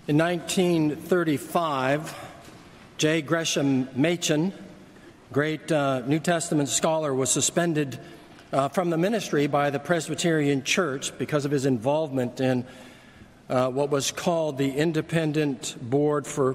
In 1935, J. Gresham Machen, great New Testament scholar, was suspended from the ministry by the Presbyterian Church because of his involvement in what was called the Independent Board for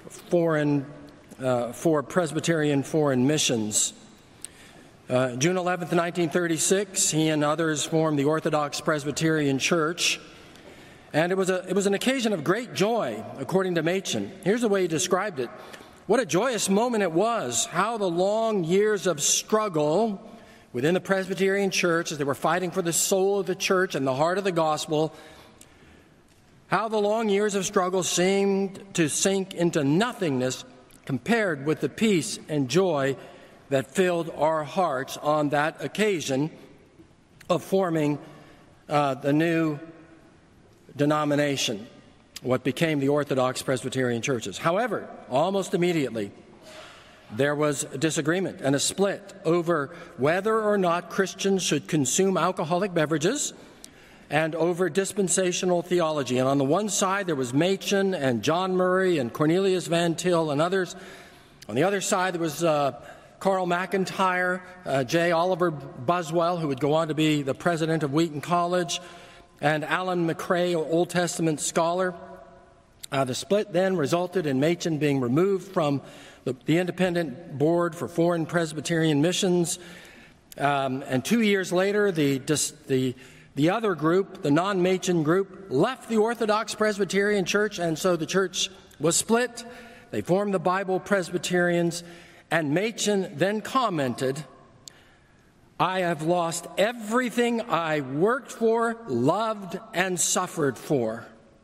Presbyterian Foreign Missions. June 11th, 1936, he and others formed the Orthodox Presbyterian Church, and it was an occasion of great joy, according to Machen. Here's the way he described it. What a joyous moment it was, how the long years of struggle within the Presbyterian Church, as they were fighting for the soul of the church and the heart of the gospel, how the long years of struggle seemed to sink into nothingness compared with the peace and joy that filled our hearts on that occasion of forming the new denomination, what became the Orthodox Presbyterian Churches. However, almost immediately, there was a disagreement and a split over whether or not Christians should consume alcoholic beverages and over dispensational theology. And on the one side, there was Machen and John Murray and Cornelius Van Til and others. On the other side, there was Carl McIntyre, J. Oliver Buswell, who would go on to be the president of Wheaton College, and Alan McRae, an Old Testament scholar. The split then resulted in Machen being removed from the Independent Board for Foreign Presbyterian Missions. And 2 years later, the other group, the non-Machen group, left the Orthodox Presbyterian Church, and so the church was split. They formed the Bible Presbyterians, and Machen then commented, "I have lost everything I worked for, loved, and suffered for."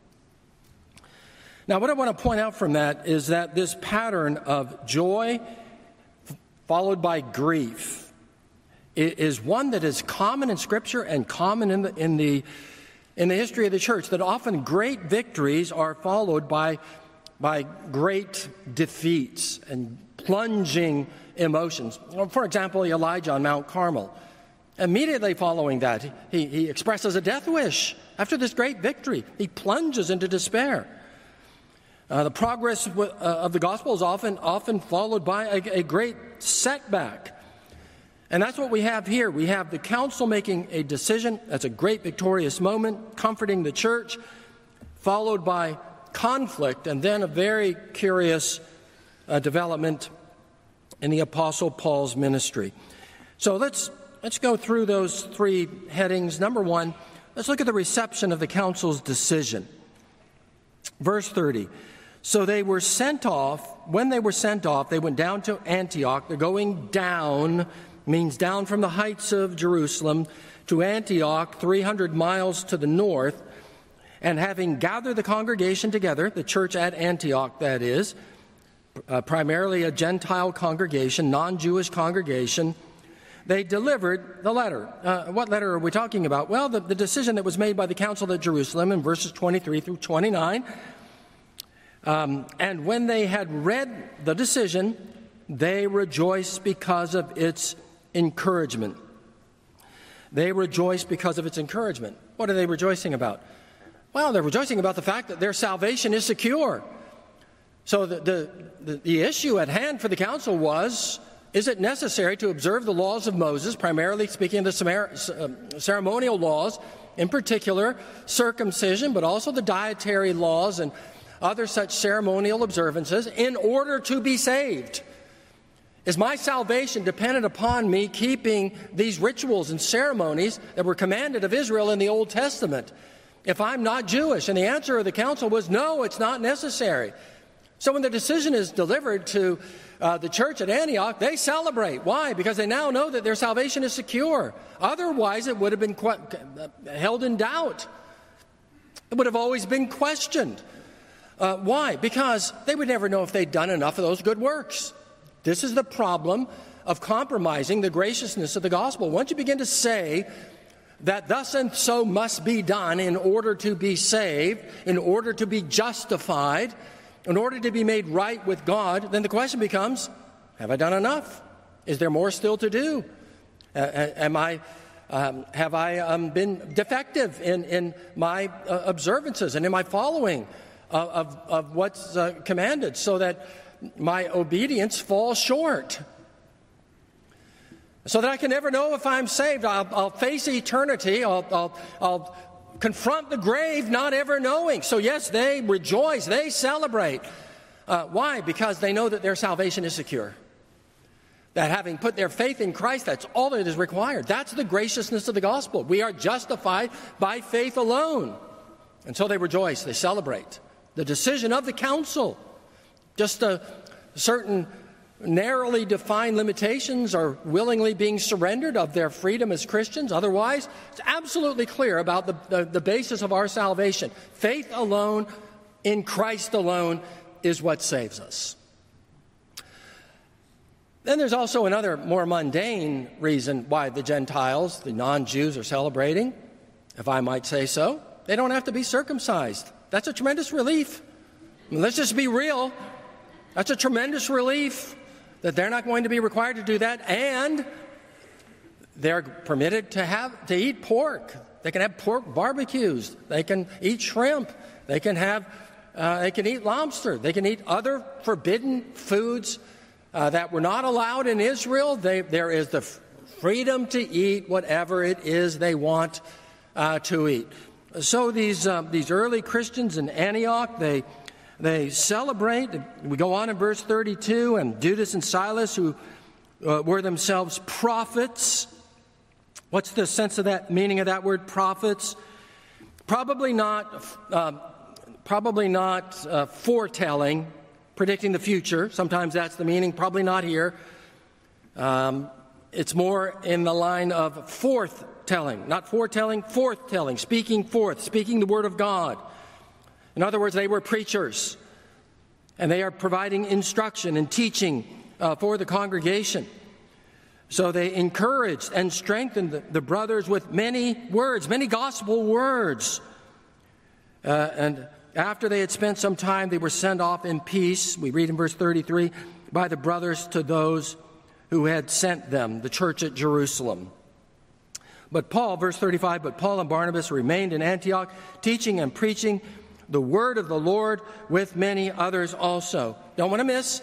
Now, what I want to point out from that is that this pattern of joy followed by grief is one that is common in Scripture and common in the history of the church, that often great victories are followed by great defeats and plunging emotions. For example, Elijah on Mount Carmel. Immediately following that, he expresses a death wish. After this great victory, he plunges into despair. The progress of the gospel is often followed by a great setback. And that's what we have here. We have the council making a decision. That's a great victorious moment, comforting the church, followed by conflict, and then a very curious development in the Apostle Paul's ministry. So let's go through those three headings. Number one, let's look at the reception of the council's decision. Verse 30. So they were sent off. When they were sent off, they went down to Antioch. They're going down, means down from the heights of Jerusalem to Antioch, 300 miles to the north. And having gathered the congregation together, the church at Antioch, that is, primarily a Gentile congregation, non-Jewish congregation, they delivered the letter. What letter are we talking about? Well, the decision that was made by the council at Jerusalem in verses 23 through 29. And when they had read the decision, they rejoiced because of its encouragement. They rejoiced because of its encouragement. What are they rejoicing about? Well, they're rejoicing about the fact that their salvation is secure. So the issue at hand for the council was, is it necessary to observe the laws of Moses, primarily speaking of the ceremonial laws, in particular circumcision, but also the dietary laws and other such ceremonial observances, in order to be saved? Is my salvation dependent upon me keeping these rituals and ceremonies that were commanded of Israel in the Old Testament if I'm not Jewish? And the answer of the council was, no, it's not necessary. So when the decision is delivered to the church at Antioch, they celebrate. Why? Because they now know that their salvation is secure. Otherwise, it would have been held in doubt. It would have always been questioned. Why? Because they would never know if they'd done enough of those good works. This is the problem of compromising the graciousness of the gospel. Once you begin to say that thus and so must be done in order to be saved, in order to be justified, in order to be made right with God, then the question becomes, have I done enough? Is there more still to do? Have I been defective in my observances and in my following of what's commanded, so that my obedience falls short. So that I can never know if I'm saved. I'll face eternity. I'll confront the grave not ever knowing. So yes, they rejoice. They celebrate. Why? Because they know that their salvation is secure. That having put their faith in Christ, that's all that is required. That's the graciousness of the gospel. We are justified by faith alone. And so they rejoice. They celebrate. The decision of the council, just certain narrowly defined limitations are willingly being surrendered of their freedom as Christians. Otherwise, it's absolutely clear about the basis of our salvation. Faith alone in Christ alone is what saves us. Then there's also another more mundane reason why the Gentiles, the non-Jews, are celebrating, if I might say so. They don't have to be circumcised. That's a tremendous relief. Let's just be real. That's a tremendous relief that they're not going to be required to do that, and they're permitted to eat pork. They can have pork barbecues. They can eat shrimp. They can eat lobster. They can eat other forbidden foods that were not allowed in Israel. There is the freedom to eat whatever it is they want to eat. So these early Christians in Antioch, they celebrate. We go on in verse 32, and Judas and Silas, who were themselves prophets. What's the sense of that, meaning of that word, prophets? Probably not foretelling, predicting the future. Sometimes that's the meaning. Probably not here. It's more in the line of forthtelling, not foretelling, forthtelling, speaking forth, speaking the word of God. In other words, they were preachers, and they are providing instruction and teaching for the congregation. So they encouraged and strengthened the brothers with many words, many gospel words. And after they had spent some time, they were sent off in peace, we read in verse 33, by the brothers to those who had sent them, the church at Jerusalem. But Paul, verse 35, but Paul and Barnabas remained in Antioch, teaching and preaching the word of the Lord with many others also. Don't want to miss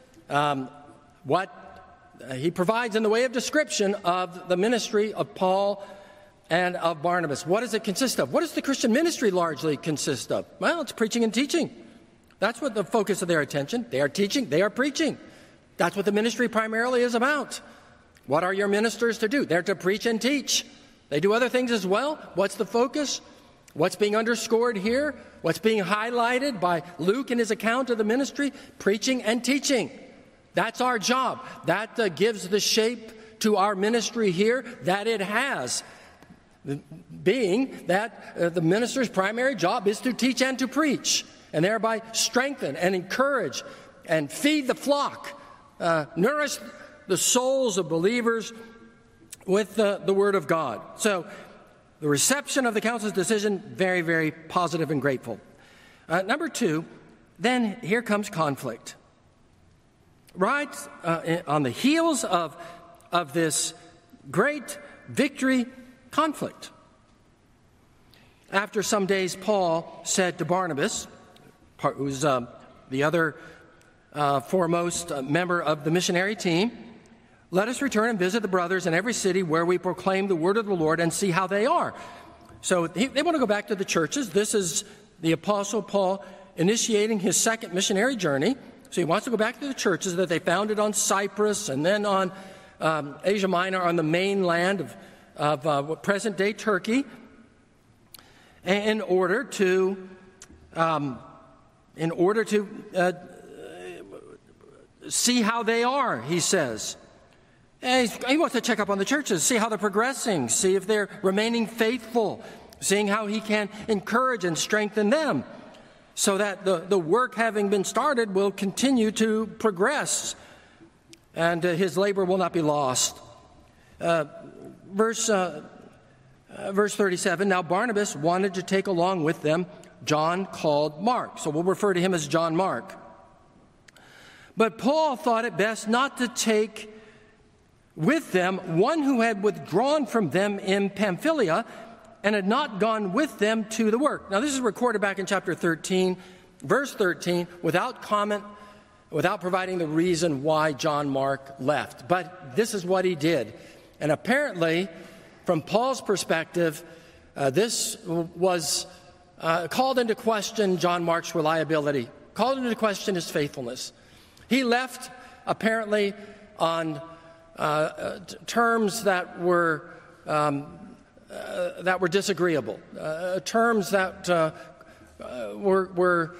what he provides in the way of description of the ministry of Paul and of Barnabas. What does it consist of? What does the Christian ministry largely consist of? Well, it's preaching and teaching. That's what the focus of their attention. They are teaching, they are preaching. That's what the ministry primarily is about. What are your ministers to do? They're to preach and teach. They do other things as well. What's the focus? What's being underscored here? What's being highlighted by Luke in his account of the ministry? Preaching and teaching. That's our job. That gives the shape to our ministry here that it has, being that the minister's primary job is to teach and to preach, and thereby strengthen and encourage and feed the flock, nourish the souls of believers with the Word of God. So the reception of the council's decision, very, very positive and grateful. Number two, then here comes conflict. Right on the heels of this great victory, conflict. After some days, Paul said to Barnabas, who's the other foremost member of the missionary team, let us return and visit the brothers in every city where we proclaim the word of the Lord and see how they are. So they want to go back to the churches. This is the Apostle Paul initiating his second missionary journey. So he wants to go back to the churches that they founded on Cyprus and then on Asia Minor, on the mainland of present-day Turkey, in order to see how they are, he says. And he wants to check up on the churches, see how they're progressing, see if they're remaining faithful, seeing how he can encourage and strengthen them so that the work having been started will continue to progress and his labor will not be lost. Verse 37, now Barnabas wanted to take along with them John called Mark. So we'll refer to him as John Mark. But Paul thought it best not to take with them one who had withdrawn from them in Pamphylia and had not gone with them to the work. Now, this is recorded back in chapter 13 verse 13, without comment, without providing the reason why John Mark left. But this is what he did. And apparently, from Paul's perspective, this was called into question John Mark's reliability, called into question his faithfulness. He left, apparently, on terms that were disagreeable, terms that were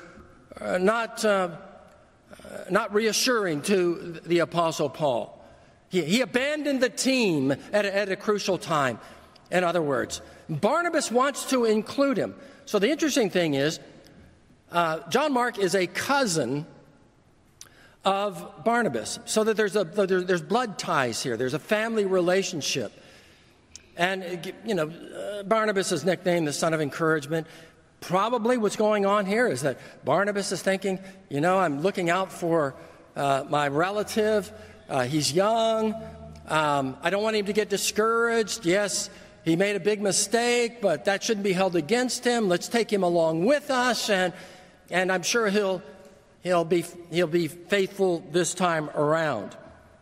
not reassuring to the Apostle Paul. He abandoned the team at a crucial time. In other words, Barnabas wants to include him. So the interesting thing is, John Mark is a cousin of Barnabas, so that there's blood ties here. There's a family relationship. And, Barnabas is nicknamed the son of encouragement. Probably what's going on here is that Barnabas is thinking, I'm looking out for my relative. He's young. I don't want him to get discouraged. Yes, he made a big mistake, but that shouldn't be held against him. Let's take him along with us, and I'm sure he'll be faithful this time around.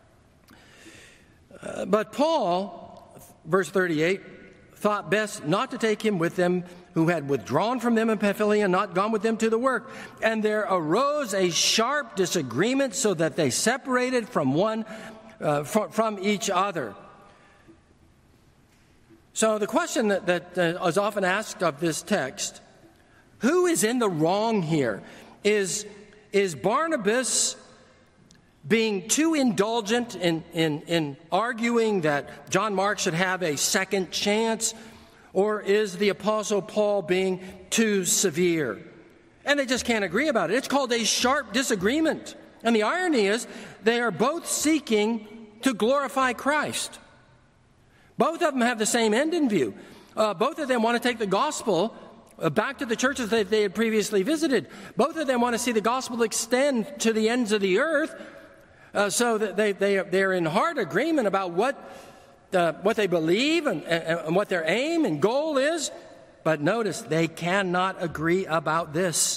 But Paul, verse 38, thought best not to take him with them, who had withdrawn from them in Pamphylia and not gone with them to the work. And there arose a sharp disagreement, so that they separated from each other. So the question that is often asked of this text, who is in the wrong here? Is Barnabas being too indulgent in arguing that John Mark should have a second chance? Or is the Apostle Paul being too severe? And they just can't agree about it. It's called a sharp disagreement. And the irony is, they are both seeking to glorify Christ. Both of them have the same end in view. Both of them want to take the gospel back to the churches that they had previously visited. Both of them want to see the gospel extend to the ends of the earth, so that they're in hard agreement about what they believe and what their aim and goal is. But notice, they cannot agree about this.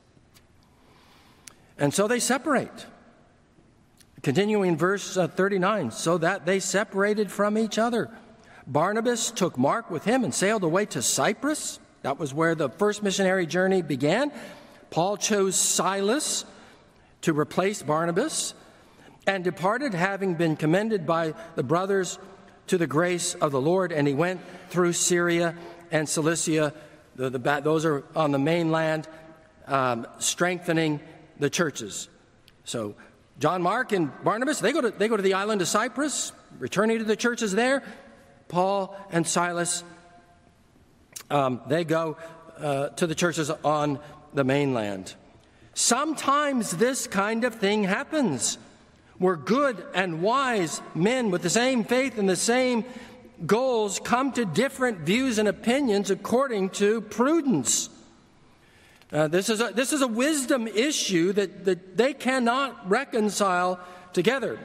And so they separate. Continuing verse 39, so that they separated from each other. Barnabas took Mark with him and sailed away to Cyprus. That was where the first missionary journey began. Paul chose Silas to replace Barnabas and departed, having been commended by the brothers to the grace of the Lord. And he went through Syria and Cilicia. Those are on the mainland, strengthening the churches. So John Mark and Barnabas, they go to the island of Cyprus, returning to the churches there. Paul and Silas, they go to the churches on the mainland. Sometimes this kind of thing happens, where good and wise men with the same faith and the same goals come to different views and opinions according to prudence. This is a wisdom issue that they cannot reconcile together.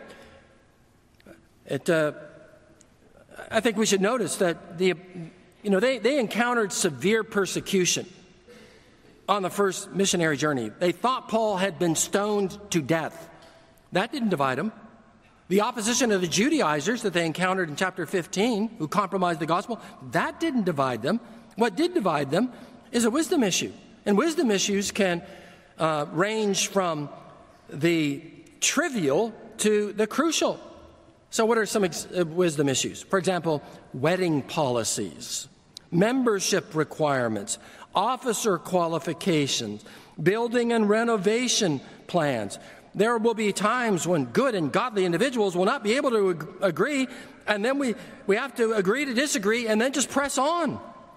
I think we should notice that they encountered severe persecution on the first missionary journey. They thought Paul had been stoned to death. That didn't divide them. The opposition of the Judaizers that they encountered in chapter 15, who compromised the gospel, that didn't divide them. What did divide them is a wisdom issue. And wisdom issues can range from the trivial to the crucial. So what are some wisdom issues? For example, wedding policies, membership requirements, officer qualifications, building and renovation plans. There will be times when good and godly individuals will not be able to agree, and then we have to agree to disagree and then just press on.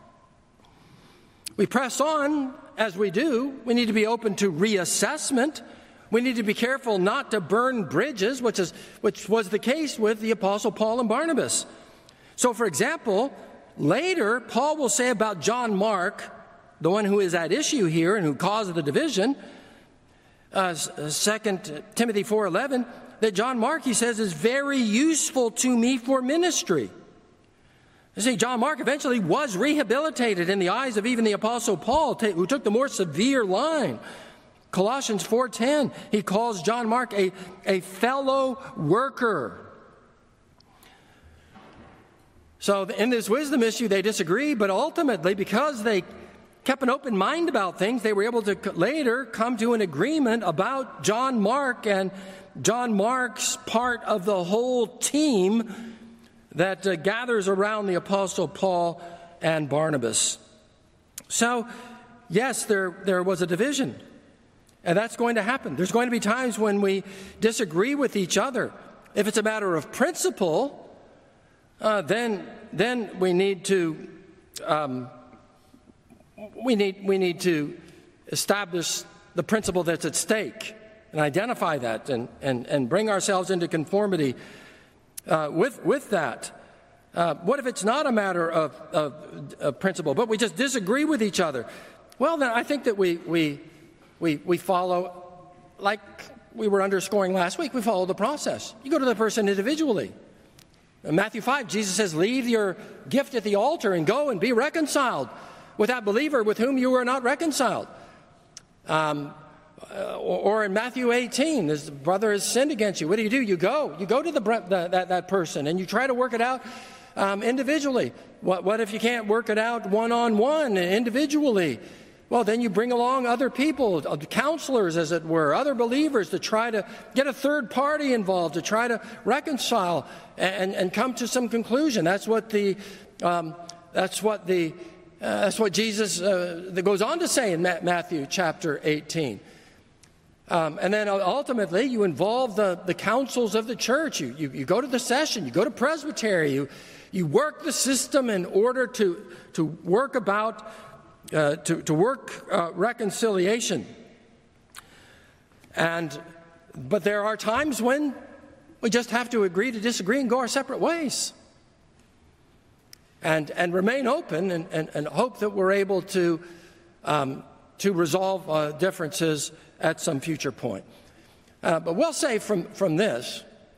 We press on as we do. We need to be open to reassessment. We need to be careful not to burn bridges, which was the case with the Apostle Paul and Barnabas. So, for example, later, Paul will say about John Mark, the one who is at issue here and who caused the division, 2 Timothy 4:11, that John Mark, he says, is very useful to me for ministry. You see, John Mark eventually was rehabilitated in the eyes of even the Apostle Paul, who took the more severe line. Colossians 4:10, he calls John Mark a fellow worker. So in this wisdom issue, they disagree, but ultimately, because they kept an open mind about things, they were able to later come to an agreement about John Mark and John Mark's part of the whole team that gathers around the Apostle Paul and Barnabas. So, yes, there was a division, and that's going to happen. There's going to be times when we disagree with each other. If it's a matter of principle, then we need to we need to establish the principle that's at stake and identify that and bring ourselves into conformity with that. What if it's not a matter of principle, but we just disagree with each other? Well, then I think that we follow, like we were underscoring last week, we follow the process. You go to the person individually. In Matthew 5, Jesus says, leave your gift at the altar and go and be reconciled with that believer with whom you are not reconciled. Or in Matthew 18, this brother has sinned against you. What do? You go to that person and you try to work it out individually. What if you can't work it out one-on-one individually? Well, then you bring along other people, counselors, as it were, other believers, to try to get a third party involved, to try to reconcile and come to some conclusion. That's what Jesus that goes on to say in Matthew chapter 18. And then ultimately, you involve the councils of the church. You go to the session. You go to presbytery. You work the system in order to work about. To work reconciliation. But there are times when we just have to agree to disagree and go our separate ways. And remain open and hope that we're able to resolve differences at some future point. But we'll say from this,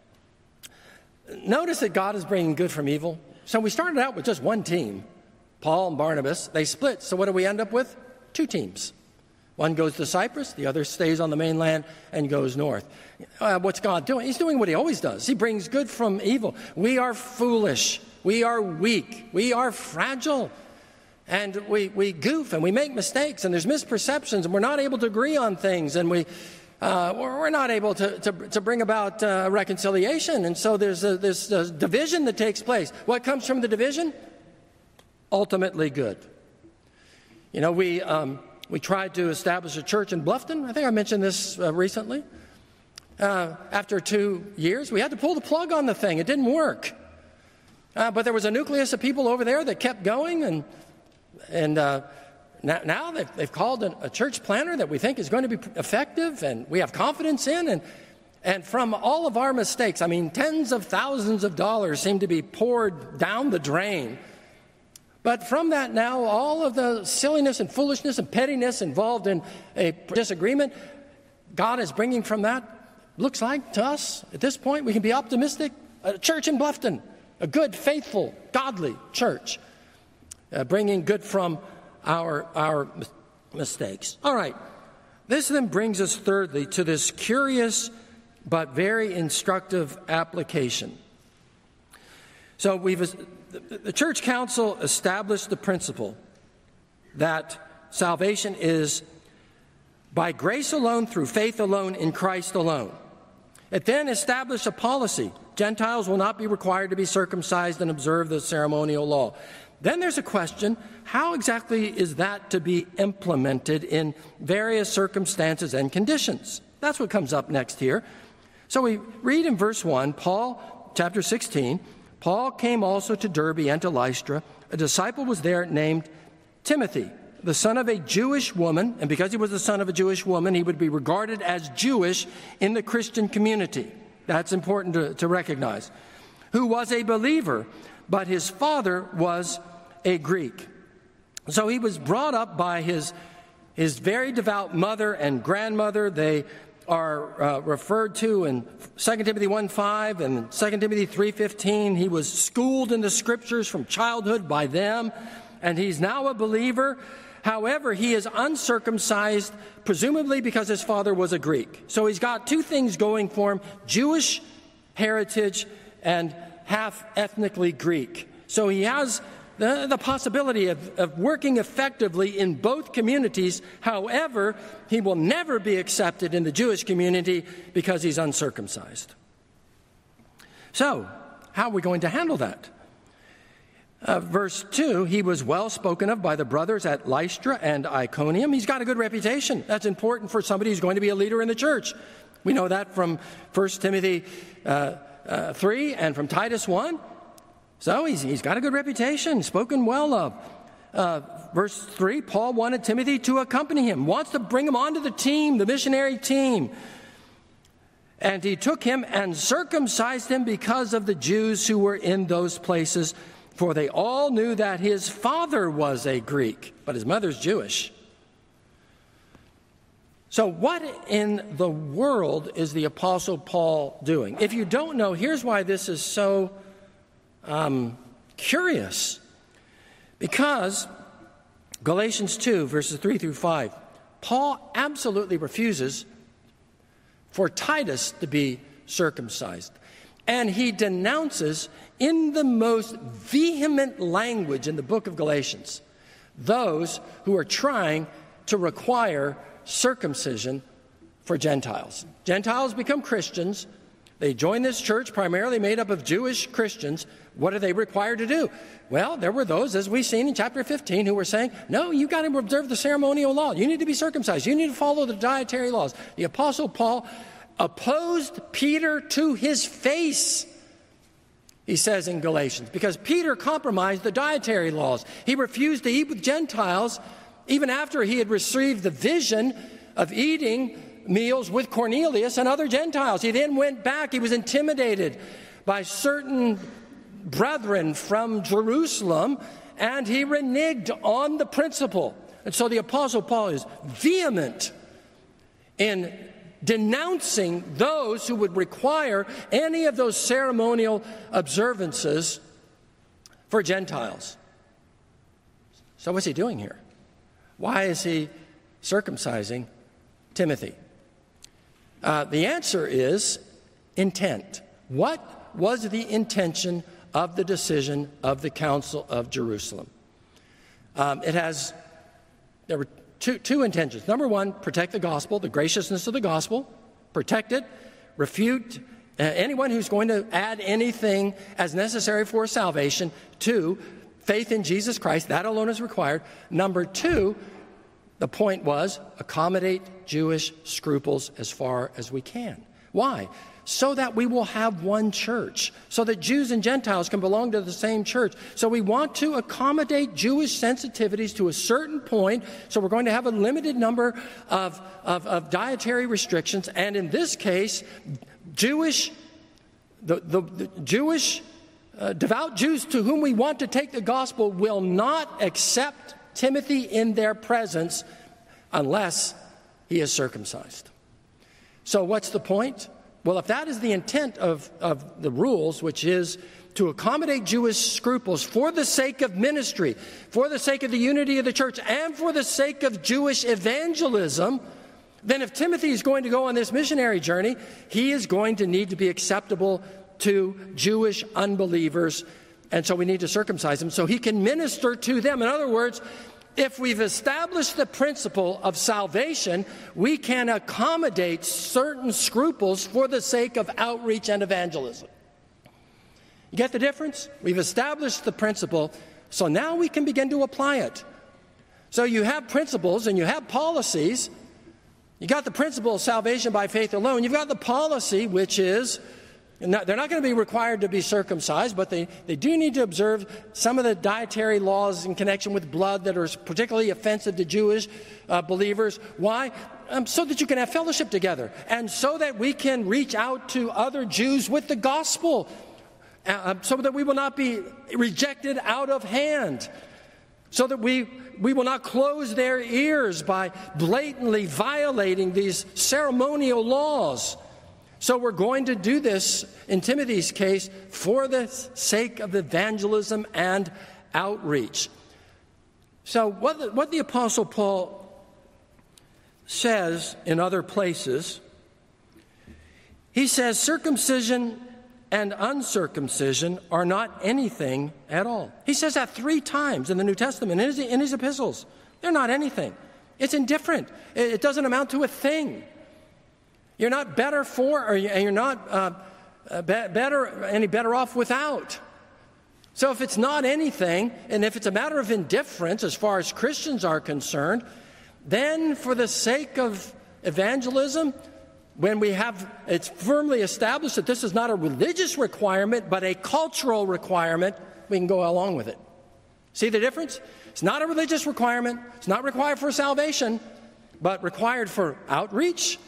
notice that God is bringing good from evil. So we started out with just one team. Paul and Barnabas, they split. So what do we end up with? Two teams. One goes to Cyprus, the other stays on the mainland and goes north. What's God doing? He's doing what he always does. He brings good from evil. We are foolish. We are weak. We are fragile. And we goof and we make mistakes and there's misperceptions and we're not able to agree on things and we're not able to bring about reconciliation. And so there's this division that takes place. What comes from the division? Ultimately good. You know, we tried to establish a church in Bluffton. I think I mentioned this recently. After 2 years, we had to pull the plug on the thing. It didn't work. But there was a nucleus of people over there that kept going, and now they've called a church planner that we think is going to be effective, and we have confidence in. And from all of our mistakes, I mean, tens of thousands of dollars seem to be poured down the drain. But from that now, all of the silliness and foolishness and pettiness involved in a disagreement, God is bringing from that, looks like to us, at this point, we can be optimistic. A church in Bluffton, a good, faithful, godly church, bringing good from our mistakes. All right, this then brings us thirdly to this curious but very instructive application. So the church council established the principle that salvation is by grace alone, through faith alone, in Christ alone. It then established a policy. Gentiles will not be required to be circumcised and observe the ceremonial law. Then there's a question, how exactly is that to be implemented in various circumstances and conditions? That's what comes up next here. So we read in verse 1, Paul, chapter 16, Paul came also to Derbe and to Lystra. A disciple was there named Timothy, the son of a Jewish woman, and because he was the son of a Jewish woman, he would be regarded as Jewish in the Christian community. That's important to recognize. Who was a believer, but his father was a Greek. So he was brought up by his very devout mother and grandmother. They are referred to in 2 Timothy 1:5 and 2 Timothy 3:15. He was schooled in the Scriptures from childhood by them, and he's now a believer, However, he is uncircumcised, presumably because his father was a Greek. So he's got two things going for him: Jewish heritage and half ethnically Greek. So he has the possibility of working effectively in both communities. However, he will never be accepted in the Jewish community because he's uncircumcised. So, how are we going to handle that? Verse 2, he was well spoken of by the brothers at Lystra and Iconium. He's got a good reputation. That's important for somebody who's going to be a leader in the church. We know that from 1 Timothy 3 and from Titus 1. So he's got a good reputation, spoken well of. Verse 3, Paul wanted Timothy to accompany him, wants to bring him onto the team, the missionary team. And he took him and circumcised him because of the Jews who were in those places, for they all knew that his father was a Greek, but his mother's Jewish. So what in the world is the Apostle Paul doing? If you don't know, here's why this is so curious. Because Galatians 2, verses 3 through 5, Paul absolutely refuses for Titus to be circumcised. And he denounces in the most vehement language in the book of Galatians those who are trying to require circumcision for Gentiles. Gentiles become Christians. They join this church primarily made up of Jewish Christians. What are they required to do? Well, there were those, as we've seen in chapter 15, who were saying, no, you've got to observe the ceremonial law. You need to be circumcised. You need to follow the dietary laws. The Apostle Paul opposed Peter to his face, he says in Galatians, because Peter compromised the dietary laws. He refused to eat with Gentiles even after he had received the vision of eating meals with Cornelius and other Gentiles. He then went back. He was intimidated by certain brethren from Jerusalem, and he reneged on the principle. And so the Apostle Paul is vehement in denouncing those who would require any of those ceremonial observances for Gentiles. So what's he doing here? Why is he circumcising Timothy? The answer is intent. What was the intention of the decision of the Council of Jerusalem? There were two intentions. Number one, protect the gospel, the graciousness of the gospel. Protect it. Refute anyone who's going to add anything as necessary for salvation. Two, faith in Jesus Christ. That alone is required. Number two, the point was accommodate Jewish scruples as far as we can. Why? So that we will have one church, so that Jews and Gentiles can belong to the same church. So we want to accommodate Jewish sensitivities to a certain point, so we're going to have a limited number of dietary restrictions. And in this case, Jewish devout Jews to whom we want to take the gospel will not accept Timothy in their presence unless he is circumcised. So what's the point? Well, if that is the intent of the rules, which is to accommodate Jewish scruples for the sake of ministry, for the sake of the unity of the church, and for the sake of Jewish evangelism, then if Timothy is going to go on this missionary journey, he is going to need to be acceptable to Jewish unbelievers. And so we need to circumcise him so he can minister to them. In other words, if we've established the principle of salvation, we can accommodate certain scruples for the sake of outreach and evangelism. You get the difference? We've established the principle, so now we can begin to apply it. So you have principles and you have policies. You got the principle of salvation by faith alone. You've got the policy, which is they're not going to be required to be circumcised, but they do need to observe some of the dietary laws in connection with blood that are particularly offensive to Jewish believers. Why? So that you can have fellowship together, and so that we can reach out to other Jews with the gospel, so that we will not be rejected out of hand, so that we will not close their ears by blatantly violating these ceremonial laws. So we're going to do this, in Timothy's case, for the sake of evangelism and outreach. So what the Apostle Paul says in other places, he says circumcision and uncircumcision are not anything at all. He says that 3 times in the New Testament, in his epistles. They're not anything. It's indifferent. It doesn't amount to a thing. You're not better for, or you're not any better off without. So if it's not anything, and if it's a matter of indifference as far as Christians are concerned, then for the sake of evangelism, when we have it's firmly established that this is not a religious requirement but a cultural requirement, we can go along with it. See the difference? It's not a religious requirement. It's not required for salvation, but required for outreach,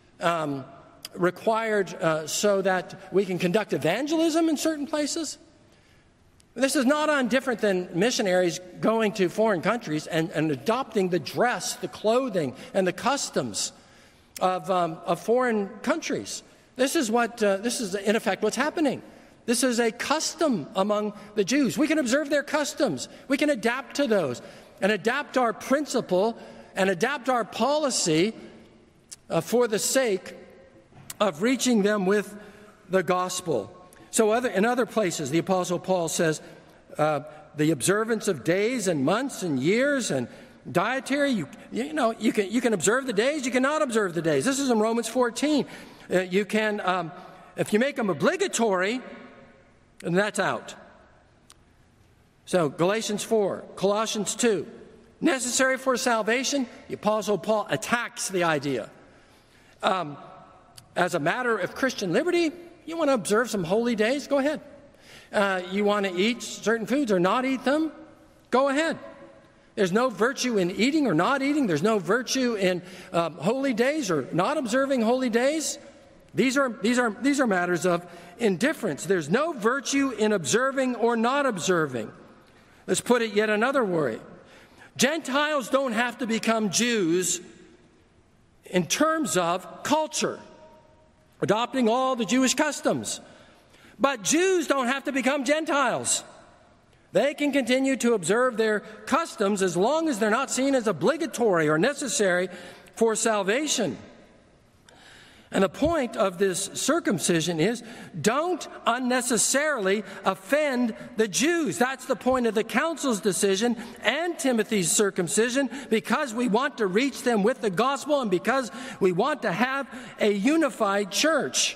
required so that we can conduct evangelism in certain places. This is not undifferent than missionaries going to foreign countries and adopting the dress, the clothing, and the customs of foreign countries. This is in effect what's happening. This is a custom among the Jews. We can observe their customs. We can adapt to those and adapt our principle and adapt our policy for the sake of reaching them with the gospel. So in other places, the Apostle Paul says the observance of days and months and years and dietary, you can observe the days, you cannot observe the days. This is in Romans 14. You can, if you make them obligatory, and that's out. So Galatians 4, Colossians 2, necessary for salvation, the Apostle Paul attacks the idea. As a matter of Christian liberty, you want to observe some holy days? Go ahead. You want to eat certain foods or not eat them? Go ahead. There's no virtue in eating or not eating. There's no virtue in holy days or not observing holy days. These are matters of indifference. There's no virtue in observing or not observing. Let's put it yet another way. Gentiles don't have to become Jews in terms of culture, adopting all the Jewish customs. But Jews don't have to become Gentiles. They can continue to observe their customs as long as they're not seen as obligatory or necessary for salvation. And the point of this circumcision is don't unnecessarily offend the Jews. That's the point of the council's decision and Timothy's circumcision, because we want to reach them with the gospel and because we want to have a unified church.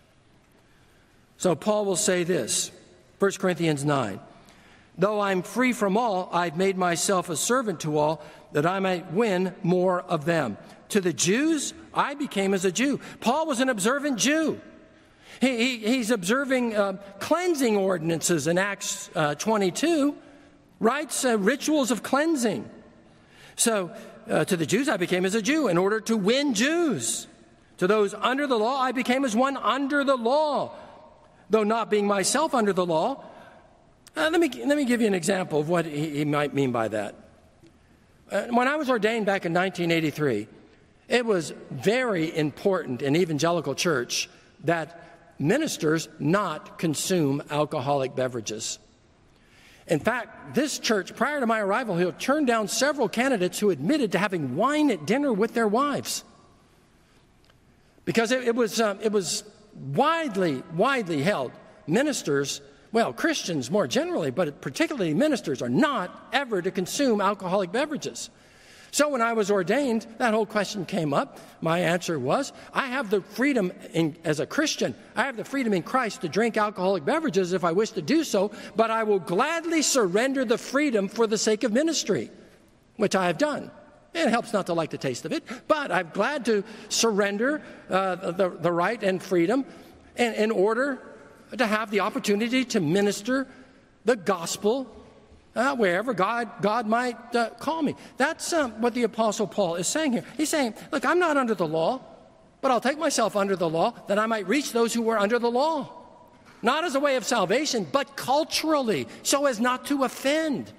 So Paul will say this, 1 Corinthians 9. Though I'm free from all, I've made myself a servant to all, that I might win more of them. To the Jews, I became as a Jew. Paul was an observant Jew. He's observing cleansing ordinances in Acts 22, writes rituals of cleansing. So to the Jews, I became as a Jew in order to win Jews. To those under the law, I became as one under the law, though not being myself under the law. Let me give you an example of what he might mean by that. When I was ordained back in 1983, it was very important in evangelical church that ministers not consume alcoholic beverages. In fact, this church, prior to my arrival here, turned down several candidates who admitted to having wine at dinner with their wives. Because it was widely held. Ministers, well, Christians more generally, but particularly ministers, are not ever to consume alcoholic beverages. So when I was ordained, that whole question came up. My answer was, I have the freedom as a Christian, I have the freedom in Christ to drink alcoholic beverages if I wish to do so, but I will gladly surrender the freedom for the sake of ministry, which I have done. It helps not to like the taste of it, but I'm glad to surrender the right and freedom in order to have the opportunity to minister the gospel wherever God might call me. That's what the Apostle Paul is saying here. He's saying, look, I'm not under the law, but I'll take myself under the law that I might reach those who were under the law. Not as a way of salvation, but culturally, so as not to offend.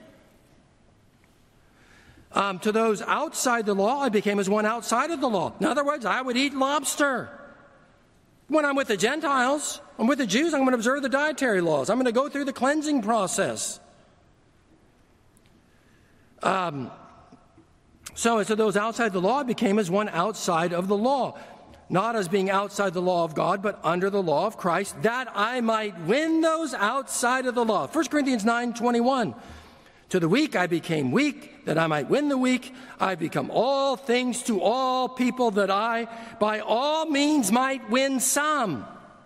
To those outside the law, I became as one outside of the law. In other words, I would eat lobster. When I'm with the Gentiles, I'm with the Jews, I'm going to observe the dietary laws. I'm going to go through the cleansing process. So those outside the law became as one outside of the law, not as being outside the law of God, but under the law of Christ, that I might win those outside of the law. 1 Corinthians 9:21. To the weak I became weak, that I might win the weak. I become all things to all people, that I by all means might win some.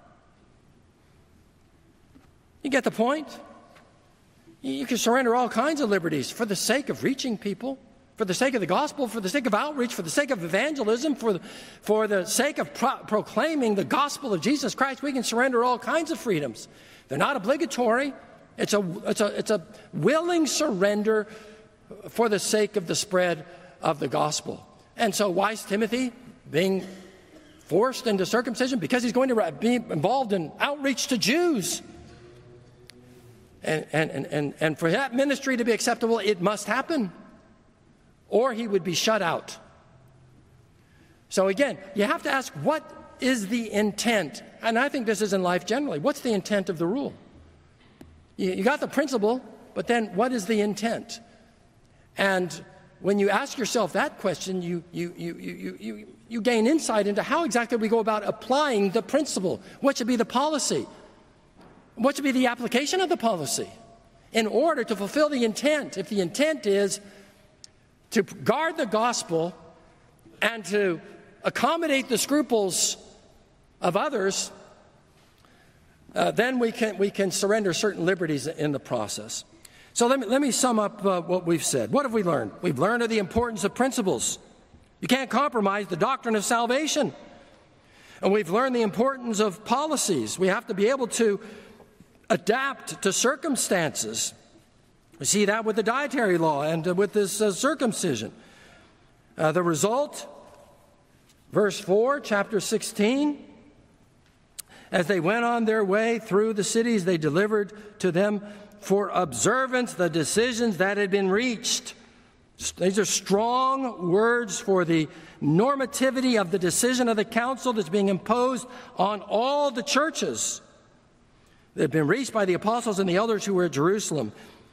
You get the point? You can surrender all kinds of liberties for the sake of reaching people, for the sake of the gospel, for the sake of outreach, for the sake of evangelism, for the sake of proclaiming the gospel of Jesus Christ. We can surrender all kinds of freedoms. They're not obligatory. It's a willing surrender for the sake of the spread of the gospel. And so why is Timothy being forced into circumcision? Because he's going to be involved in outreach to Jews. And for that ministry to be acceptable, it must happen, or he would be shut out. So again, you have to ask, what is the intent? And I think this is in life generally. What's the intent of the rule? You got the principle, but then what is the intent? And when you ask yourself that question, you gain insight into how exactly we go about applying the principle. What should be the policy? What should be the application of the policy in order to fulfill the intent? If the intent is to guard the gospel and to accommodate the scruples of others, then we can surrender certain liberties in the process. So let me sum up what we've said. What have we learned? We've learned of the importance of principles. You can't compromise the doctrine of salvation. And we've learned the importance of policies. We have to be able to adapt to circumstances. We see that with the dietary law and with this circumcision. The result, verse 4, chapter 16, as they went on their way through the cities, they delivered to them for observance the decisions that had been reached. These are strong words for the normativity of the decision of the council that's being imposed on all the churches that had been reached by the apostles and the elders who were at Jerusalem.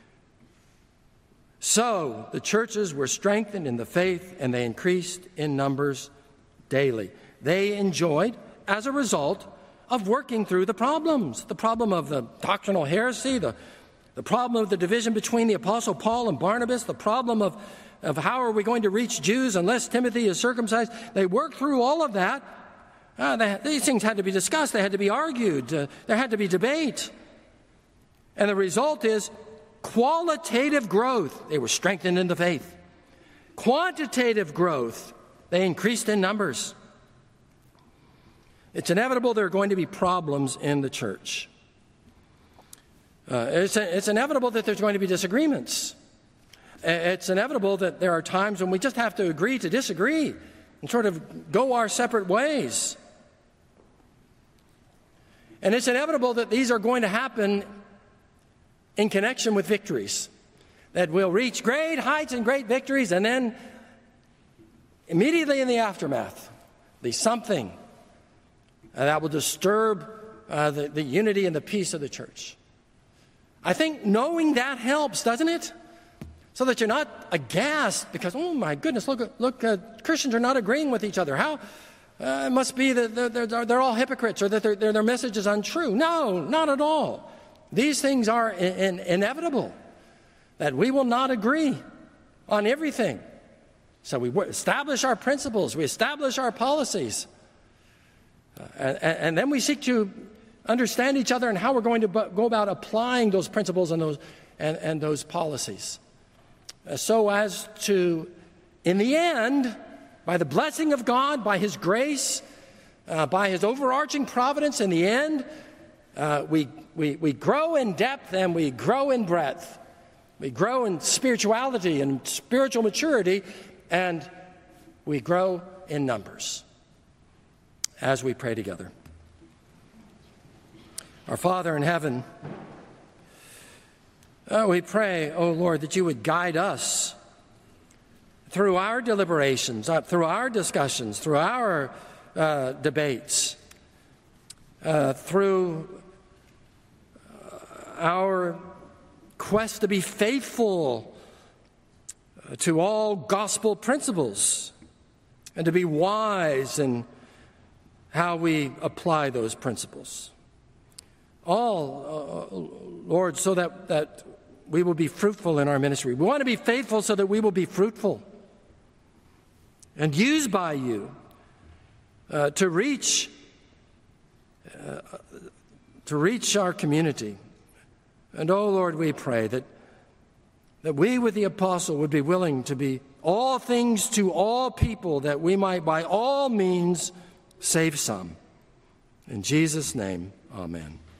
So the churches were strengthened in the faith, and they increased in numbers daily. They enjoyed, as a result of working through the problems, the problem of the doctrinal heresy, the problem of the division between the Apostle Paul and Barnabas, the problem of how are we going to reach Jews unless Timothy is circumcised. They worked through all of that. These things had to be discussed. They had to be argued. There had to be debate. And the result is qualitative growth. They were strengthened in the faith. Quantitative growth. They increased in numbers. It's inevitable there are going to be problems in the church. It's inevitable that there's going to be disagreements. It's inevitable that there are times when we just have to agree to disagree and sort of go our separate ways. And it's inevitable that these are going to happen in connection with victories, that we'll reach great heights and great victories, and then immediately in the aftermath, there's something that will disturb the unity and the peace of the church. I think knowing that helps, doesn't it? So that you're not aghast because, oh my goodness, look, Christians are not agreeing with each other. How? It must be that they're all hypocrites or that their message is untrue. No, not at all. These things are inevitable, that we will not agree on everything. So we establish our principles, we establish our policies, and then we seek to understand each other and how we're going to go about applying those principles and those policies, so as to, in the end, by the blessing of God, by His grace, by His overarching providence, in the end, we grow in depth and we grow in breadth. We grow in spirituality and spiritual maturity, and we grow in numbers as we pray together. Our Father in heaven, we pray, O Lord, that you would guide us through our deliberations, through our discussions, through our debates, through our quest to be faithful to all gospel principles and to be wise in how we apply those principles. All, Lord, so that we will be fruitful in our ministry. We want to be faithful so that we will be fruitful and used by you to reach our community. And, oh, Lord, we pray that we with the apostle would be willing to be all things to all people, that we might by all means save some. In Jesus' name, amen.